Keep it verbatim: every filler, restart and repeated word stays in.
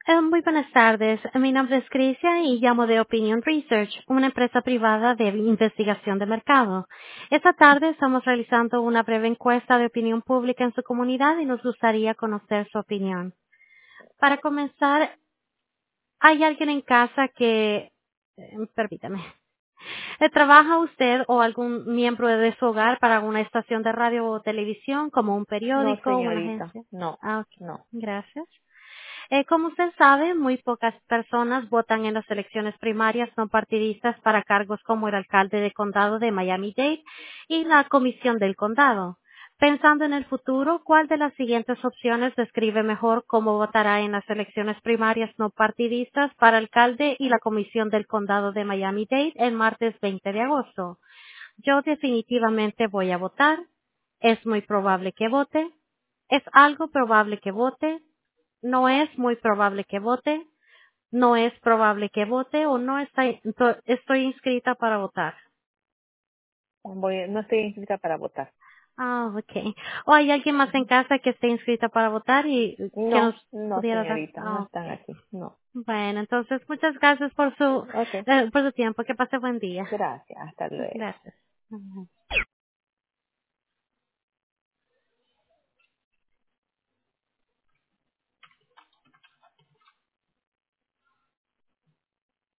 Eh, muy buenas tardes. Mi nombre es Crisia y llamo de Opinion Research, una empresa privada de investigación de mercado. Esta tarde estamos realizando una breve encuesta de opinión pública en su comunidad y nos gustaría conocer su opinión. Para comenzar, ¿hay alguien en casa que, eh, permítame, eh, trabaja usted o algún miembro de su hogar para una estación de radio o televisión, como un No, periódico, una señorita, agencia? no, Ah, ok. no. Gracias. Eh, como usted sabe, muy pocas personas votan en las elecciones primarias no partidistas para cargos como el alcalde de condado de Miami-Dade y la comisión del condado. Pensando en el futuro, ¿cuál de las siguientes opciones describe mejor cómo votará en las elecciones primarias no partidistas para alcalde y la comisión del condado de Miami-Dade el martes veinte de agosto? Yo definitivamente voy a votar. Es muy probable que vote. Es algo probable que vote. No es muy probable que vote. No es probable que vote o no está, ento- estoy inscrita para votar. Voy, no estoy inscrita para votar. Ah, okay. ¿O hay alguien más en casa que esté inscrita para votar y que nos No, no, pudiera dar? señorita, no Ah, están okay. aquí. No. Bueno, entonces muchas gracias por su, Ok, eh, por su tiempo. Que pase buen día. gracias. Hasta luego. Gracias. Ujú.